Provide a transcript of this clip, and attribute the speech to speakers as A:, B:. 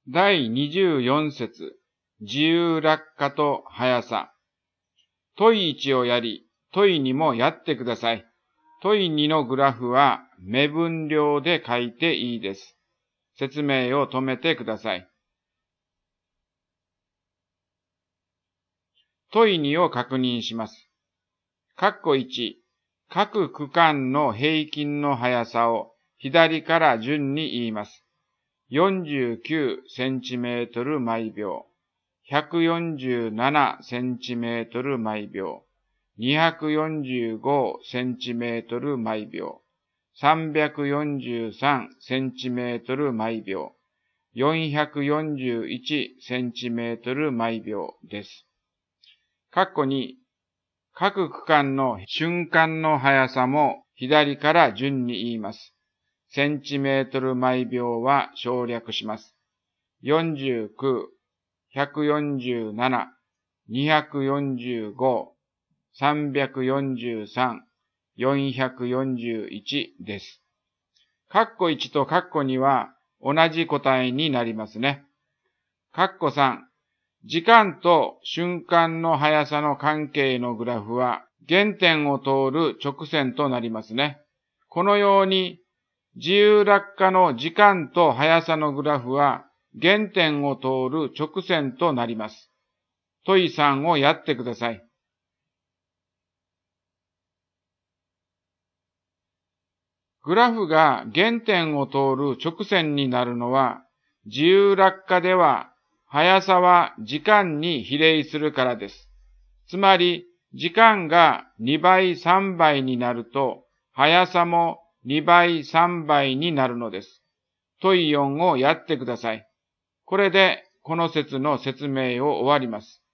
A: 第24節、自由落下と速さ。問1をやり、問2もやってください。問2のグラフは目分量で書いていいです。説明を止めてください。問2を確認します。括弧1、各区間の平均の速さを左から順に言います。49センチメートル毎秒、147センチメートル毎秒、245センチメートル毎秒、343センチメートル毎秒、441センチメートル毎秒です。括弧2、各区間の瞬間の速さも左から順に言います。センチメートル毎秒は省略します。49、147、245、343、441です。括弧1と括弧2は同じ答えになりますね。括弧3、時間と瞬間の速さの関係のグラフは原点を通る直線となりますね。このように自由落下の時間と速さのグラフは原点を通る直線となります。問3をやってください。グラフが原点を通る直線になるのは、自由落下では速さは時間に比例するからです。つまり、時間が2倍3倍になると、速さも2倍3倍になるのです。問4をやってください。これでこの説の説明を終わります。